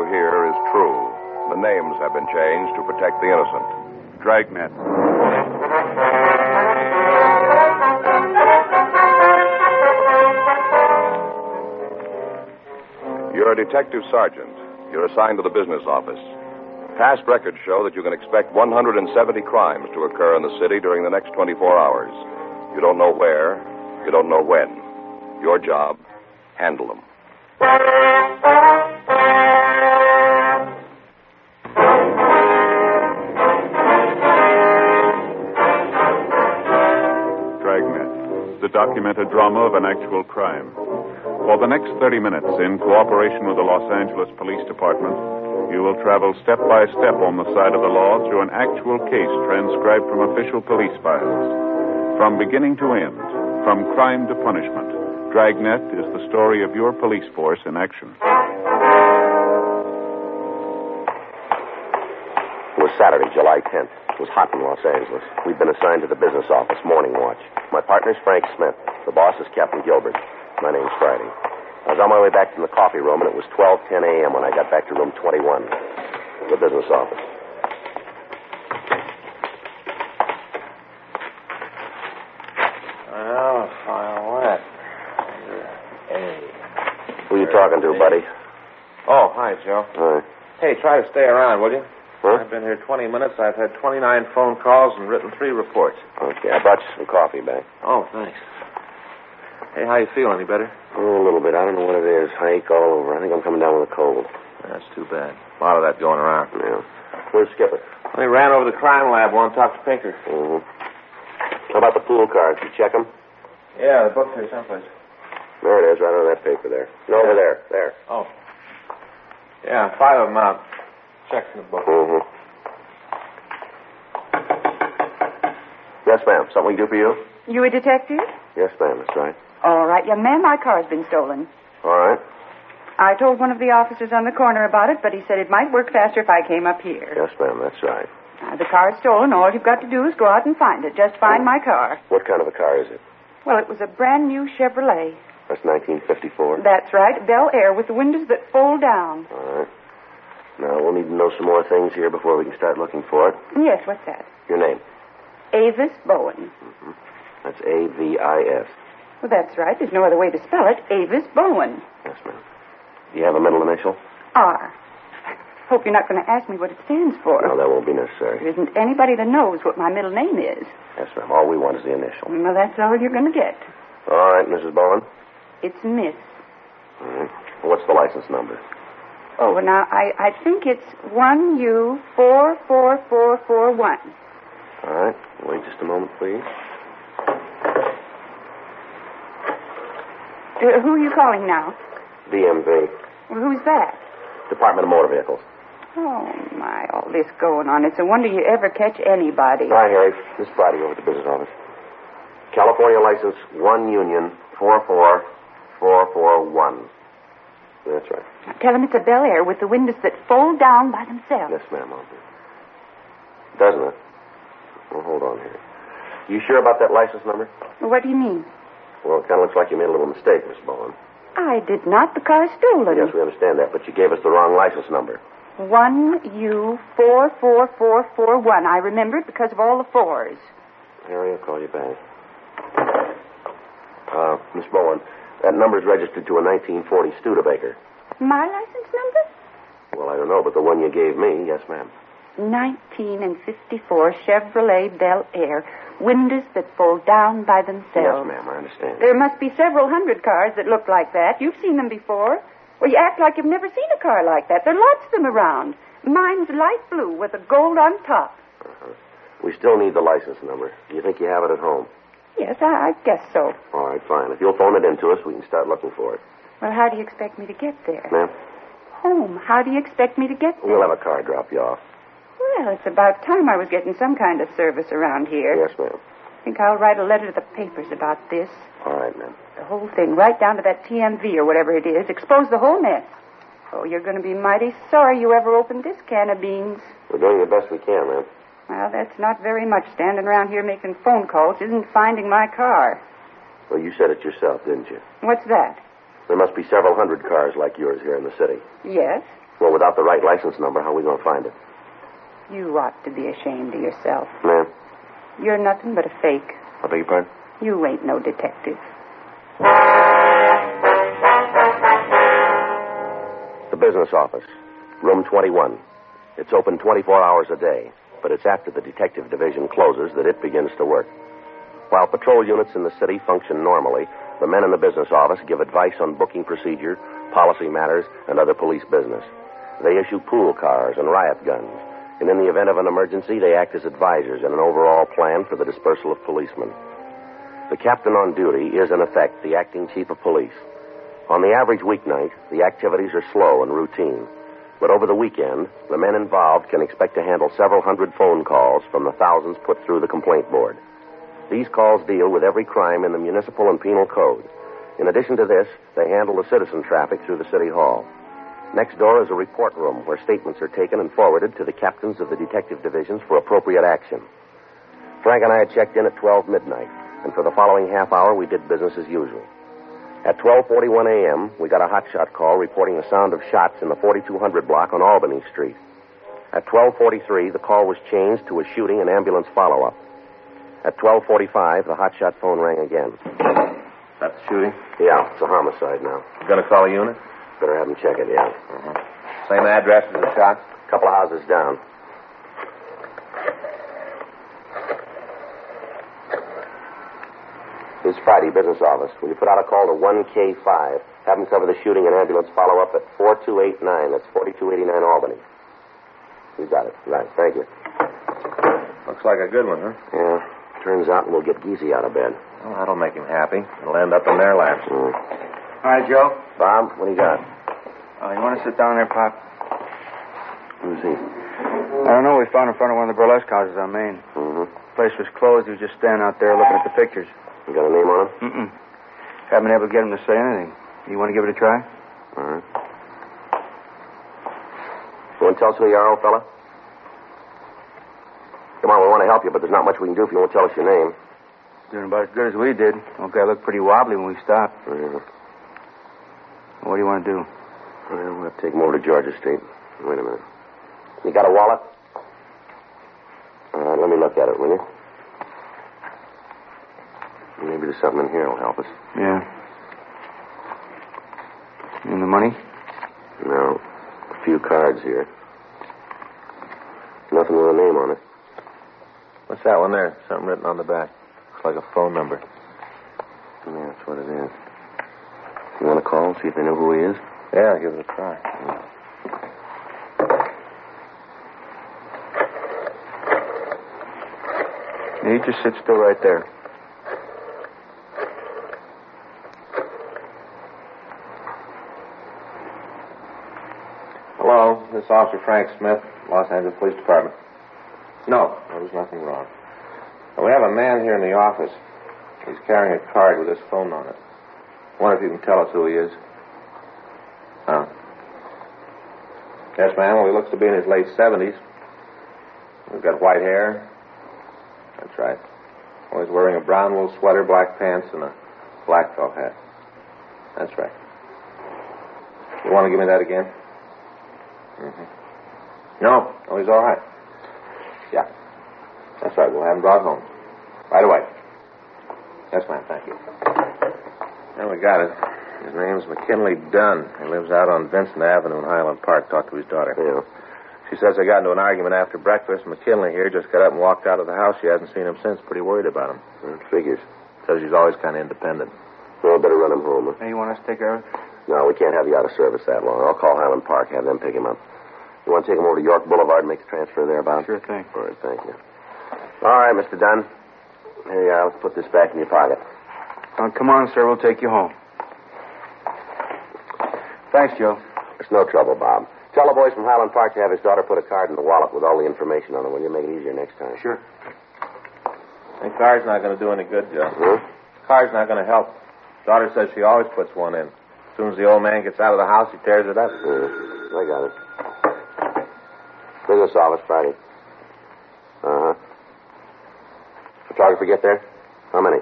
you hear is true. The names have been changed to protect the innocent. Dragnet. You're a detective sergeant. You're assigned to the business office. Past records show that you can expect 170 crimes to occur in the city during the next 24 hours. You don't know where. You don't know when. Your job, handle them. Dragnet, the documented drama of an actual crime. For the next 30 minutes, in cooperation with the Los Angeles Police Department, you will travel step by step on the side of the law through an actual case transcribed from official police files. From beginning to end, from crime to punishment, Dragnet is the story of your police force in action. It was Saturday, July 10th. It was hot in Los Angeles. We'd been assigned to the business office, morning watch. My partner's Frank Smith. The boss is Captain Gilbert. My name's Friday. I was on my way back from the coffee room, and it was 12:10 a.m. when I got back to room 21, the business office. Well, file what? Who you talking to, buddy? Oh, hi, Joe. Hi. Hey, try to stay around, will you? Huh? I've been here 20 minutes. I've had 29 phone calls and written 3 reports. Okay, I brought you some coffee back. Oh, thanks. Hey, how you feel? Any better? Oh, a little bit. I don't know what it is. I ache all over. I think I'm coming down with a cold. That's too bad. A lot of that going around. Yeah. Where's Skipper? He ran over to the crime lab. Want to talk to Pinker? Mm-hmm. How about the pool cards? You check them? Yeah, the book's here someplace. There it is, right on that paper there. No, over there. There. Oh. Yeah, 5 of them out. Checks in the book. Mm-hmm. Yes, ma'am. Something we can do for you? You a detective? Yes, ma'am. That's right. All right, young man, my car's been stolen. All right. I told one of the officers on the corner about it, but he said it might work faster if I came up here. Yes, ma'am. That's right. The car's stolen. All you've got to do is go out and find it. Just find my car. What kind of a car is it? Well, it was a brand new Chevrolet. That's 1954? That's right. Bel Air with the windows that fold down. All right. Now, we'll need to know some more things here before we can start looking for it. Yes, what's that? Your name? Avis Bowen. Mm-hmm. That's A-V-I-S. Well, that's right. There's no other way to spell it. Avis Bowen. Yes, ma'am. Do you have a middle initial? R. Hope you're not going to ask me what it stands for. No, that won't be necessary. There isn't anybody that knows what my middle name is. Yes, ma'am. All we want is the initial. Well, that's all you're going to get. All right, Mrs. Bowen. It's Miss. All right. What's the license number? Oh, well, now, I think it's 1U44441. All right. Wait just a moment, please. Who are you calling now? DMV. Well, who's that? Department of Motor Vehicles. Oh, my, all this going on. It's a wonder you ever catch anybody. Hi, Harry. This is Friday over at the business office. California license 1 Union 44441. That's right. Now, tell them it's a Bel Air with the windows that fold down by themselves. Yes, ma'am, I'll do. Doesn't it? Well, hold on here. You sure about that license number? What do you mean? Well, it kind of looks like you made a little mistake, Miss Bowen. I did not. The car's stolen. Yes, we understand that, but you gave us the wrong license number. 1U44441. I remember it because of all the fours. Harry, I'll call you back. Miss Bowen, that number's registered to a 1940 Studebaker. My license number? Well, I don't know, but the one you gave me, yes, ma'am. 1954 Chevrolet Bel Air. Windows that fold down by themselves. Yes, ma'am, I understand. There must be several hundred cars that look like that. You've seen them before. Well, you act like you've never seen a car like that. There are lots of them around. Mine's light blue with a gold on top. Uh-huh. We still need the license number. Do you think you have it at home? Yes, I guess so. All right, fine. If you'll phone it in to us, we can start looking for it. Well, how do you expect me to get there? Ma'am? Home. How do you expect me to get there? We'll have a car drop you off. Well, it's about time I was getting some kind of service around here. Yes, ma'am. I think I'll write a letter to the papers about this. All right, ma'am. The whole thing, right down to that TMV or whatever it is. Expose the whole mess. Oh, you're going to be mighty sorry you ever opened this can of beans. We're doing the best we can, ma'am. Well, that's not very much standing around here making phone calls. Isn't finding my car. Well, you said it yourself, didn't you? What's that? There must be several hundred cars like yours here in the city. Yes. Well, without the right license number, how are we going to find it? You ought to be ashamed of yourself. Ma'am? You're nothing but a fake. I beg your pardon? You ain't no detective. The business office, room 21. It's open 24 hours a day, but it's after the detective division closes that it begins to work. While patrol units in the city function normally, the men in the business office give advice on booking procedure, policy matters, and other police business. They issue pool cars and riot guns, and in the event of an emergency, they act as advisors in an overall plan for the dispersal of policemen. The captain on duty is, in effect, the acting chief of police. On the average weeknight, the activities are slow and routine. But over the weekend, the men involved can expect to handle several hundred phone calls from the thousands put through the complaint board. These calls deal with every crime in the municipal and penal code. In addition to this, they handle the citizen traffic through the city hall. Next door is a report room where statements are taken and forwarded to the captains of the detective divisions for appropriate action. Frank and I had checked in at 12 midnight, and for the following half hour, we did business as usual. At 12:41 a.m., we got a hotshot call reporting the sound of shots in the 4200 block on Albany Street. At 12:43, the call was changed to a shooting and ambulance follow-up. At 12:45, the hotshot phone rang again. That's shooting? Yeah, it's a homicide now. You gonna call a unit? Better have them check it, yeah. Same address as the shots? A couple of houses down. This is Friday, business office. Will you put out a call to 1K5? Have them cover the shooting and ambulance follow-up at 4289. That's 4289 Albany. You got it. Right, thank you. Looks like a good one, huh? Yeah, turns out we'll get Geezy out of bed. Well, that'll make him happy. It'll end up in their laps. Mm. All right, Joe. Bob, what do you got? Oh, you want to sit down there, Pop? Who's he? I don't know. We found in front of one of the burlesque houses on Main. Mm-hmm. The place was closed. He was just standing out there looking at the pictures. You got a name on him? Mm-mm. Haven't been able to get him to say anything. You want to give it a try? All right. You want to tell us who you are, old fella? Come on, we want to help you, but there's not much we can do if you won't tell us your name. Doing about as good as we did. Old guy looked pretty wobbly when we stopped. Yeah. What do you want to do? Well, we'll have to take him over to Georgia State. Wait a minute. You got a wallet? All right, let me look at it, will you? Maybe there's something in here that'll help us. Yeah. And the money? No. A few cards here. Nothing with a name on it. What's that one there? Something written on the back. Looks like a phone number. Yeah, that's what it is. You want to call and see if they know who he is? Yeah, give it a try. Yeah, you just sit still right there. Hello, this is Officer Frank Smith, Los Angeles Police Department. No, there's nothing wrong. We have a man here in the office. He's carrying a card with his phone on it. I wonder if you can tell us who he is. Oh. Yes, ma'am. Well, he looks to be in his late 70s. He's got white hair. That's right. Well, he's wearing a brown wool sweater, black pants, and a black felt hat. That's right. You want to give me that again? Mm-hmm. No, he's all right. Yeah. That's right. We'll have him brought home. Right away. Yes, ma'am. Thank you. Then we got it. His name's McKinley Dunn. He lives out on Vincent Avenue in Highland Park. Talked to his daughter. Yeah. She says they got into an argument after breakfast. McKinley here just got up and walked out of the house. She hasn't seen him since. Pretty worried about him. Figures. Says he's always kind of independent. Well, better run him home. Huh? Hey, you want us to take care of it? No, we can't have you out of service that long. I'll call Highland Park, have them pick him up. You want to take him over to York Boulevard and make the transfer there, Bob? Sure thing. All right, thank you. All right, Mr. Dunn. Here you are. Let's put this back in your pocket. Come on, sir. We'll take you home. Thanks, Joe. It's no trouble, Bob. Tell the boys from Highland Park to have his daughter put a card in the wallet with all the information on it. Will you make it easier next time? Sure. The card's not going to do any good, Joe. Hmm? Card's not going to help. Daughter says she always puts one in. As soon as the old man gets out of the house, he tears it up. I got it. Business office, Friday. Uh-huh. Photographer get there? How many?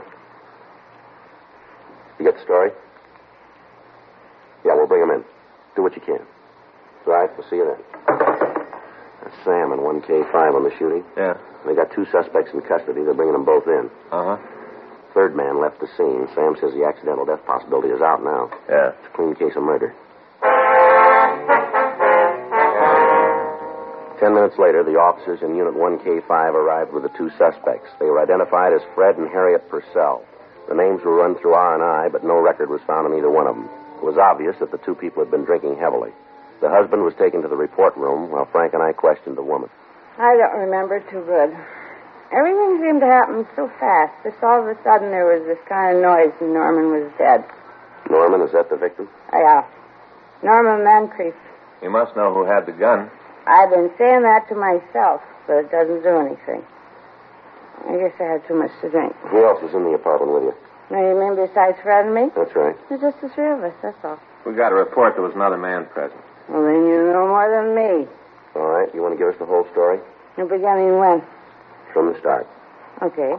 You get the story? Yeah, we'll bring him in. Do what you can. Right, we'll see. 1K5 on the shooting. Yeah. They got 2 suspects in custody. They're bringing them both in. Uh-huh. Third man left the scene. Sam says the accidental death possibility is out now. Yeah. It's a clean case of murder. 10 minutes later, the officers in Unit 1K5 arrived with the 2 suspects. They were identified as Fred and Harriet Purcell. The names were run through R&I, but no record was found on either one of them. It was obvious that the 2 people had been drinking heavily. The husband was taken to the report room while Frank and I questioned the woman. I don't remember too good. Everything seemed to happen so fast. Just all of a sudden there was this kind of noise and Norman was dead. Norman, is that the victim? Yeah. Norman Moncrief. You must know who had the gun. I've been saying that to myself, but it doesn't do anything. I guess I had too much to drink. Who else was in the apartment with you? Now, you mean besides Fred and me? That's right. It's just the 3 of us, that's all. We got a report there was another man present. Well, then you know more than me. All right. You want to give us the whole story? The beginning when? From the start. Okay.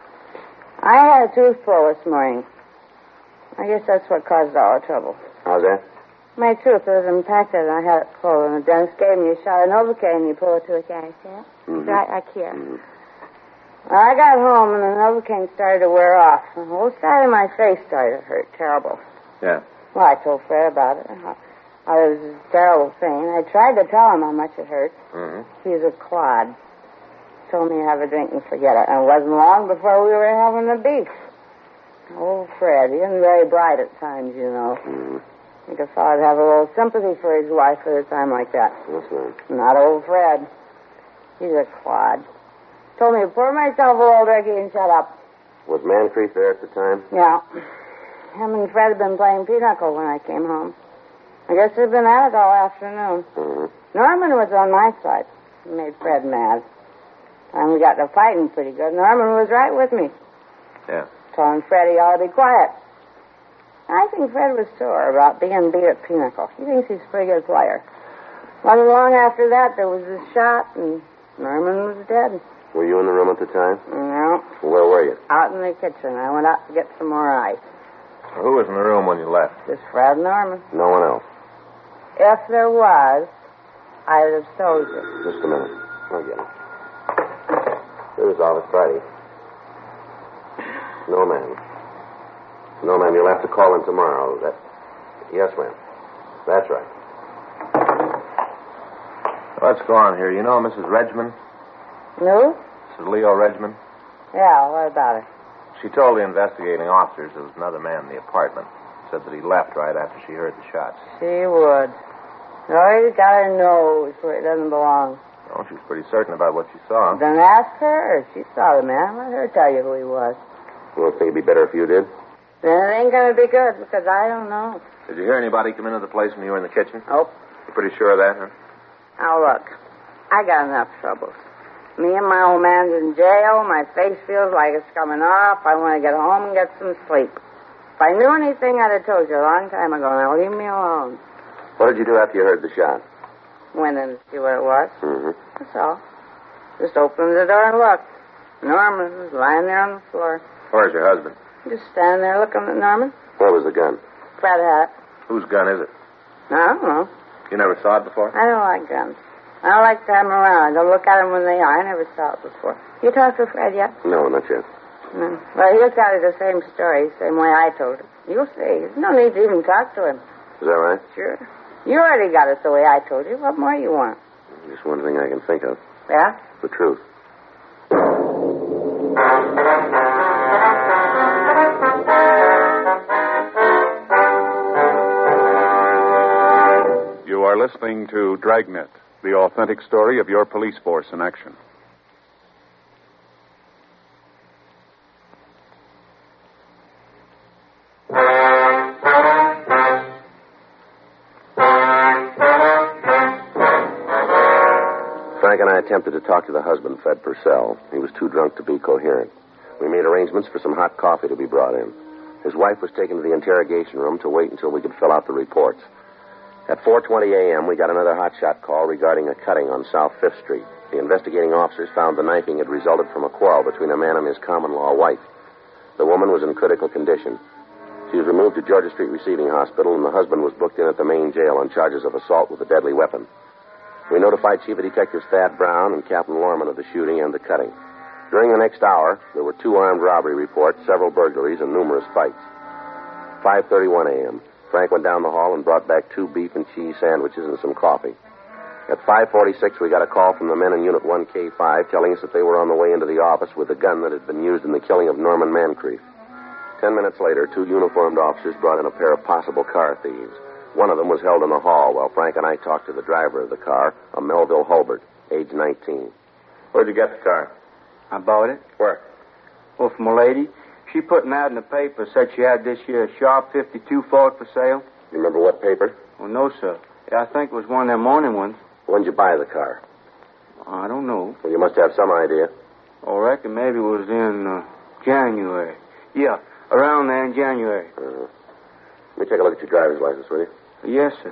I had a tooth pull this morning. I guess that's what caused all the trouble. How's that? My tooth was impacted, and I had it pulled, and the dentist gave me a shot of Novocaine, and you pull it to the can. See it? Mm-hmm. Right here. Mm-hmm. Well, I got home, and the Novocaine started to wear off. The whole side of my face started to hurt terrible. Yeah. Well, I told Fred about it. It was a terrible pain. I tried to tell him how much it hurt. Mm-hmm. He's a clod. Told me to have a drink and forget it. And it wasn't long before we were having the beef. Oh, Fred, he isn't very bright at times, you know. Mm-hmm. I think a fella'd have a little sympathy for his wife at a time like that. That's right. Not old Fred. He's a clod. Told me to pour myself a little Ricky and shut up. Was Moncrief there at the time? Yeah. Him and Fred had been playing pinochle when I came home. I guess they'd been at it all afternoon. Mm-hmm. Norman was on my side. He made Fred mad. And we got to fighting pretty good. Norman was right with me. Yeah. Telling Fred he ought to be quiet. I think Fred was sore about being beat at pinochle. He thinks he's a pretty good player. Wasn't long after that, there was a shot, and Norman was dead. Were you in the room at the time? No. Where were you? Out in the kitchen. I went out to get some more ice. Who was in the room when you left? Just Fred and Norman. No one else. If there was, I'd have told you. Just a minute. I'll get him. Here's Office Friday. No, ma'am. No, ma'am. You'll have to call in tomorrow. Yes, ma'am. That's right. What's going on here? You know Mrs. Regman? No? Mrs. Leo Regman? Yeah, what about her? She told the investigating officers there was another man in the apartment. Said that he left right after she heard the shots. She would. No, he's got her nose where it doesn't belong. Oh, she was pretty certain about what she saw. Then ask her. She saw the man. Let her tell you who he was. You don't think it'd be better if you did? Then it ain't going to be good because I don't know. Did you hear anybody come into the place when you were in the kitchen? Nope. You pretty sure of that, huh? Now, look. I got enough troubles. Me and my old man's in jail. My face feels like it's coming off. I want to get home and get some sleep. If I knew anything, I'd have told you a long time ago. Now, leave me alone. What did you do after you heard the shot? Went in to see what it was. Mm-hmm. That's all. Just opened the door and looked. Norman was lying there on the floor. Where's your husband? Just standing there looking at Norman. Where was the gun? Fred had it. Whose gun is it? I don't know. You never saw it before? I don't like guns. I don't like to have them around. I don't look at them when they are. I never saw it before. You talked to Fred yet? No, not yet. No. Well, he'll tell you the same story, same way I told it. You'll see. There's no need to even talk to him. Is that right? Sure. You already got it the way I told you. What more you want? Just one thing I can think of. Yeah? The truth. You are listening to Dragnet, the authentic story of your police force in action. Frank and I attempted to talk to the husband, Fred Purcell. He was too drunk to be coherent. We made arrangements for some hot coffee to be brought in. His wife was taken to the interrogation room to wait until we could fill out the reports. At 4:20 a.m., we got another hotshot call regarding a cutting on South 5th Street. The investigating officers found the knifing had resulted from a quarrel between a man and his common-law wife. The woman was in critical condition. She was removed to Georgia Street Receiving Hospital, and the husband was booked in at the main jail on charges of assault with a deadly weapon. We notified Chief of Detectives Thad Brown and Captain Lorman of the shooting and the cutting. During the next hour, there were 2 armed robbery reports, several burglaries, and numerous fights. 5:31 a.m. Frank went down the hall and brought back 2 beef and cheese sandwiches and some coffee. At 5:46, we got a call from the men in Unit 1K5 telling us that they were on the way into the office with the gun that had been used in the killing of Norman Moncrief. 10 minutes later, 2 uniformed officers brought in a pair of possible car thieves. One of them was held in the hall while Frank and I talked to the driver of the car, a Melville Hulbert, age 19. Where'd you get the car? I bought it. Where? Well, from a lady. She put an ad in the paper, said she had this here Sharp 52 Ford for sale. You remember what paper? Well, no, sir. I think it was one of them morning ones. When'd you buy the car? I don't know. Well, you must have some idea. I reckon maybe it was in January. Yeah, around there in January. Let me take a look at your driver's license, will you? Yes, sir.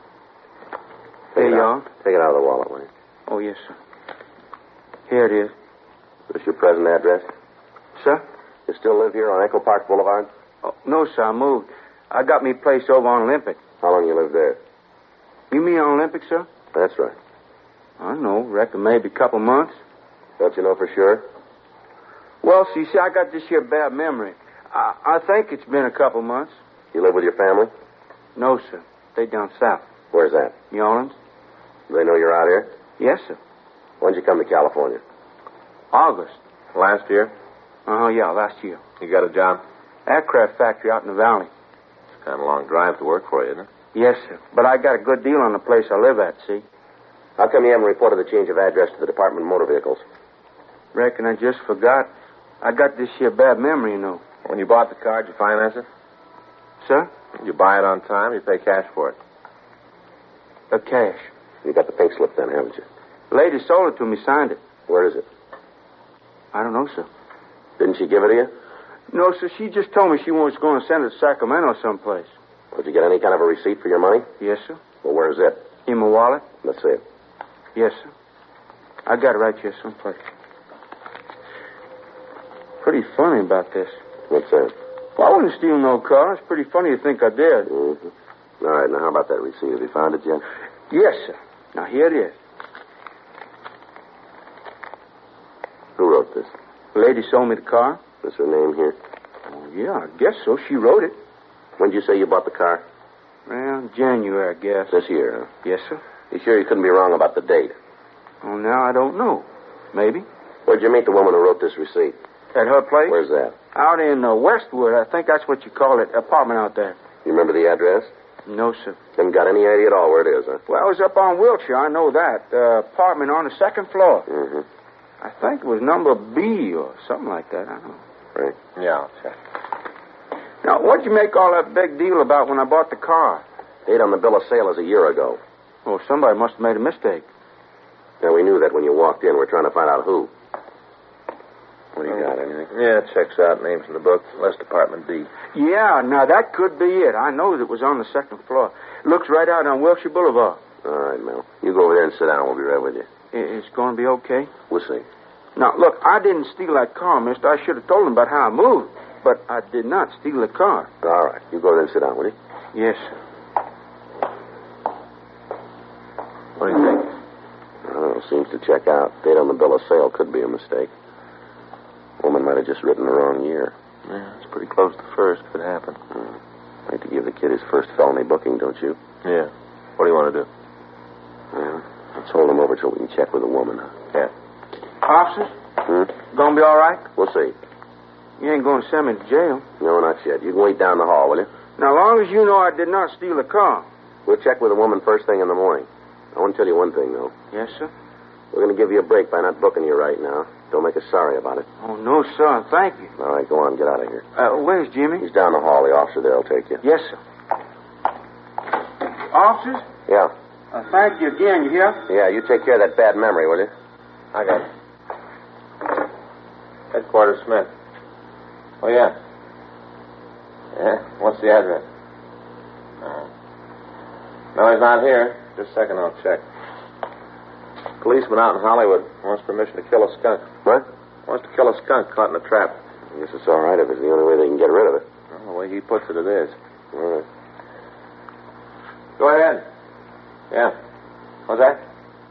Take Here it you out. are. Take it out of the wallet, will you? Oh, yes, sir. Here it is. Is this your present address? Sir? You still live here on Echo Park Boulevard? Oh, no, sir, I moved. I got me place over on Olympic. How long you lived there? You mean on Olympic, sir? That's right. I don't know. Reckon maybe a couple months. Don't you know for sure? Well, see, I got this here bad memory. I think it's been a couple months. You live with your family? No, sir. They down south. Where's that? New Orleans? Do they know you're out here? Yes, sir. When'd you come to California? August. Last year? Oh, yeah, last year. You got a job? Aircraft factory out in the valley. It's kind of a long drive to work for you, isn't it? Yes, sir. But I got a good deal on the place I live at, see? How come you haven't reported the change of address to the Department of Motor Vehicles? Reckon I just forgot. I got this here bad memory, you know. When you bought the car, did you finance it? Sir? Did you buy it on time? You pay cash for it? Cash. You got the pink slip then, haven't you? Lady sold it to me, signed it. Where is it? I don't know, sir. Didn't she give it to you? No, sir. She just told me she was going to send it to Sacramento someplace. Did you get any kind of a receipt for your money? Yes, sir. Well, where's it? In my wallet? Let's see it. Yes, sir. I got it right here someplace. Pretty funny about this. What's that? Well, I wouldn't steal no car. It's pretty funny to think I did. Mm-hmm. All right, now how about that receipt? Have you found it yet? Yes, sir. Now, here it is. Who wrote this? The lady sold me the car. Is her name here? Oh, yeah, I guess so. She wrote it. When did you say you bought the car? Well, January, I guess. This year, huh? Yes, sir. You sure you couldn't be wrong about the date? Oh, now I don't know. Maybe. Where'd you meet the woman who wrote this receipt? At her place? Where's that? Out in Westwood. I think that's what you call it. Apartment out there. You remember the address? No, sir. Haven't got any idea at all where it is, huh? Well, it was up on Wilshire. I know that. Apartment on the second floor. Mm-hmm. I think it was number B or something like that. I don't know. Right. Yeah, I'll check. Now, what'd you make all that big deal about when I bought the car? Date on the bill of sale is a year ago. Oh, somebody must have made a mistake. Now, we knew that when you walked in. We're trying to find out who. What do you got, anything? Yeah, it checks out. Names in the book. Less Department D. Yeah, now that could be it. I know that it was on the second floor. Looks right out on Wilshire Boulevard. All right, Mel. You go over there and sit down. We'll be right with you. It's going to be okay? We'll see. Now, look, I didn't steal that car, mister. I should have told him about how I moved. But I did not steal the car. All right. You go over there and sit down, will you? Yes, sir. What do you think? I don't know. Seems to check out. Date on the bill of sale could be a mistake. Woman might have just written the wrong year. Yeah, it's pretty close to first. Could happen. I'd like to give the kid his first felony booking, don't you? Yeah. What do you want to do? Well, let's hold him over till we can check with the woman. Yeah. Officers? Gonna be all right? We'll see. You ain't going to send me to jail. No, not yet. You can wait down the hall, will you? Now, long as you know I did not steal the car. We'll check with the woman first thing in the morning. I want to tell you one thing, though. Yes, sir? We're going to give you a break by not booking you right now. Don't make us sorry about it. Oh, no, sir. Thank you. All right, go on. Get out of here. Where's Jimmy? He's down the hall. The officer there will take you. Yes, sir. Officers? Yeah. Thank you again. You hear? Yeah, you take care of that bad memory, will you? I got it. Headquarters Smith. Oh, yeah. Yeah? What's the address? No, he's not here. Just a second, I'll check. Policeman out in Hollywood wants permission to kill a skunk. What? Wants to kill a skunk caught in a trap. I guess it's all right if it's the only way they can get rid of it. Well, the way he puts it, it is. All right. Go ahead. Yeah. What's that?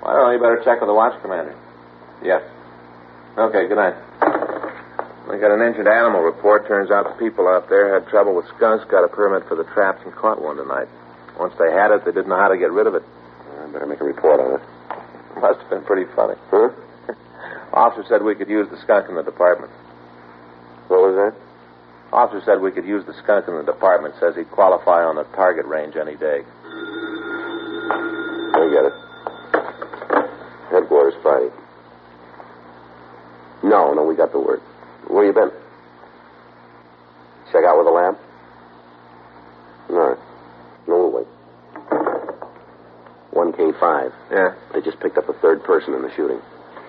I don't know. You better check with the watch commander. Yes. Okay, good night. We got an injured animal report. Turns out the people out there had trouble with skunks, got a permit for the traps, and caught one tonight. Once they had it, they didn't know how to get rid of it. I better make a report on it. Must have been pretty funny. Huh? Officer said we could use the skunk in the department. What was that? Officer said we could use the skunk in the department. Says he'd qualify on the target range any day. I get it. Headquarters Friday. No, we got the word. Where you been? Check out with the lab? No. No, we'll wait. 1K5. Yeah. They just picked up a third person in the shooting.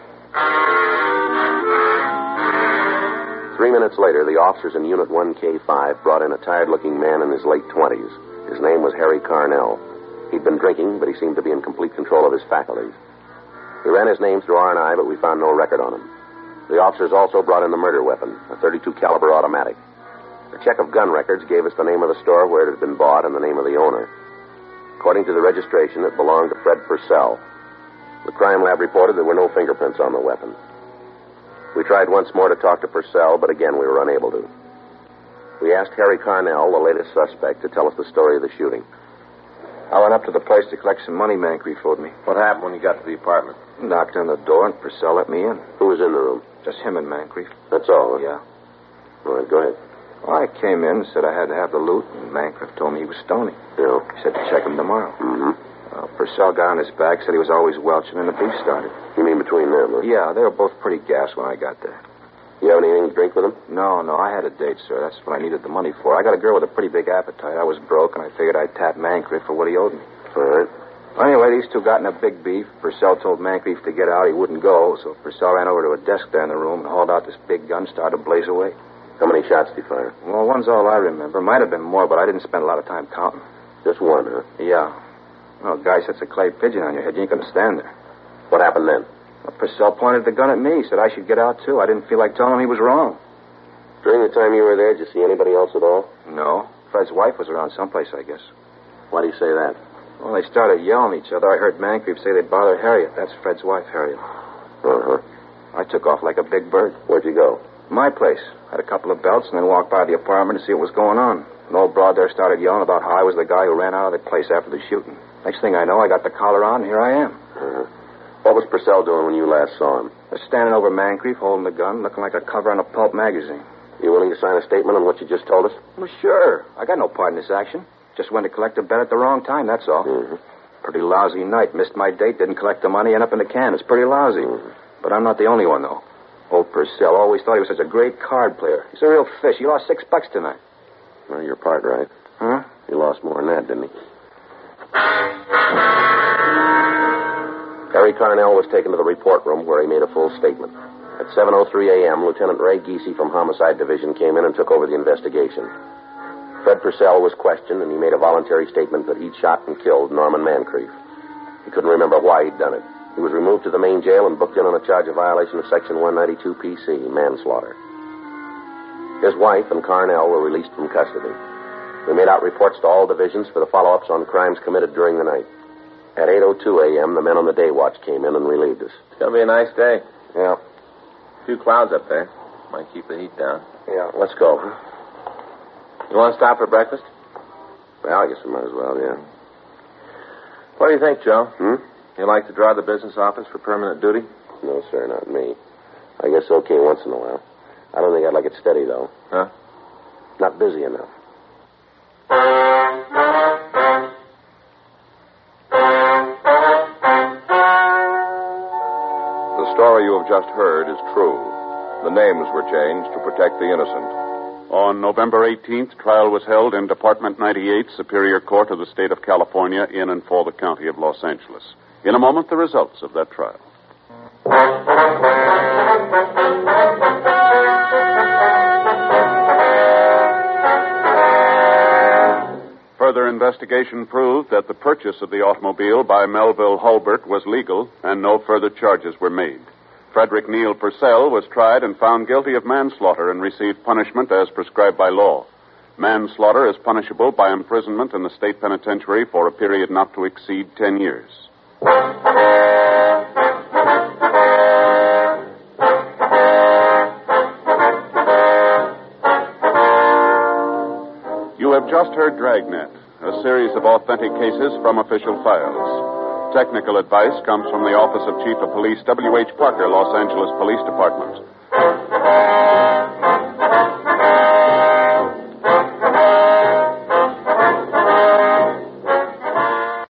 3 minutes later, the officers in Unit 1K5 brought in a tired-looking man in his late 20s. His name was Harry Carnell. He'd been drinking, but he seemed to be in complete control of his faculties. We ran his name through R&I, but we found no record on him. The officers also brought in the murder weapon, a .32 caliber automatic. A check of gun records gave us the name of the store where it had been bought and the name of the owner. According to the registration, it belonged to Fred Purcell. The crime lab reported there were no fingerprints on the weapon. We tried once more to talk to Purcell, but again we were unable to. We asked Harry Carnell, the latest suspect, to tell us the story of the shooting. I went up to the place to collect some money Mancreef owed me. What happened when you got to the apartment? Knocked on the door and Purcell let me in. Who was in the room? Just him and Mancreef. That's all, huh? Yeah. All right, go ahead. Well, I came in and said I had to have the loot, and Mancreef told me he was stony. Yeah. He said to check him tomorrow. Mm-hmm. Purcell got on his back, said he was always welching, and the beef started. You mean between them, huh? Yeah, they were both pretty gassed when I got there. You have anything to drink with them? No, I had a date, sir. That's what I needed the money for. I got a girl with a pretty big appetite. I was broke, and I figured I'd tap Mancreef for what he owed me. All right. Anyway, these two got in a big beef. Purcell told Mancreef to get out. He wouldn't go, so Purcell ran over to a desk there in the room and hauled out this big gun, started to blaze away. How many shots did he fire? Well, one's all I remember. Might have been more, but I didn't spend a lot of time counting. Just one, huh? Yeah. Well, a guy sets a clay pigeon on your head. You ain't going to stand there. What happened then? Well, Purcell pointed the gun at me. Said I should get out, too. I didn't feel like telling him he was wrong. During the time you were there, did you see anybody else at all? No. Fred's wife was around someplace, I guess. Why do you say that? Well, they started yelling at each other. I heard Mancreef say they'd bother Harriet. That's Fred's wife, Harriet. Uh-huh. I took off like a big bird. Where'd you go? My place. Had a couple of belts and then walked by the apartment to see what was going on. An old broad there started yelling about how I was the guy who ran out of the place after the shooting. Next thing I know, I got the collar on, and here I am. Uh-huh. What was Purcell doing when you last saw him? I was standing over Mancreef, holding the gun, looking like a cover on a pulp magazine. You willing to sign a statement on what you just told us? Well, sure. I got no part in this action. Just went to collect a bet at the wrong time, that's all. Mm-hmm. Pretty lousy night. Missed my date, didn't collect the money, end up in the can. It's pretty lousy. Mm-hmm. But I'm not the only one, though. Old Purcell always thought he was such a great card player. He's a real fish. He lost $6 tonight. Well, your part, right? Huh? He lost more than that, didn't he? Harry Carnell was taken to the report room where he made a full statement. At 7:03 a.m., Lieutenant Ray Giese from Homicide Division came in and took over the investigation. Fred Purcell was questioned, and he made a voluntary statement that he'd shot and killed Norman Mancreef. He couldn't remember why he'd done it. He was removed to the main jail and booked in on a charge of violation of Section 192 PC, manslaughter. His wife and Carnell were released from custody. We made out reports to all divisions for the follow-ups on crimes committed during the night. At 8:02 a.m., the men on the day watch came in and relieved us. It's going to be a nice day. Yeah. A few clouds up there. Might keep the heat down. Yeah, let's go. You want to stop for breakfast? Well, I guess we might as well, yeah. What do you think, Joe? Hmm? You like to draw the business office for permanent duty? No, sir, not me. I guess okay once in a while. I don't think I'd like it steady, though. Huh? Not busy enough. The story you have just heard is true. The names were changed to protect the innocent. On November 18th, trial was held in Department 98, Superior Court of the State of California, in and for the County of Los Angeles. In a moment, the results of that trial. Further investigation proved that the purchase of the automobile by Melville Hulbert was legal, and no further charges were made. Frederick Neal Purcell was tried and found guilty of manslaughter and received punishment as prescribed by law. Manslaughter is punishable by imprisonment in the state penitentiary for a period not to exceed 10 years. You have just heard Dragnet, a series of authentic cases from official files. Technical advice comes from the Office of Chief of Police W.H. Parker, Los Angeles Police Department.